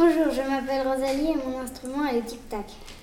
Bonjour, je m'appelle Rosalie et mon instrument est le tic-tac.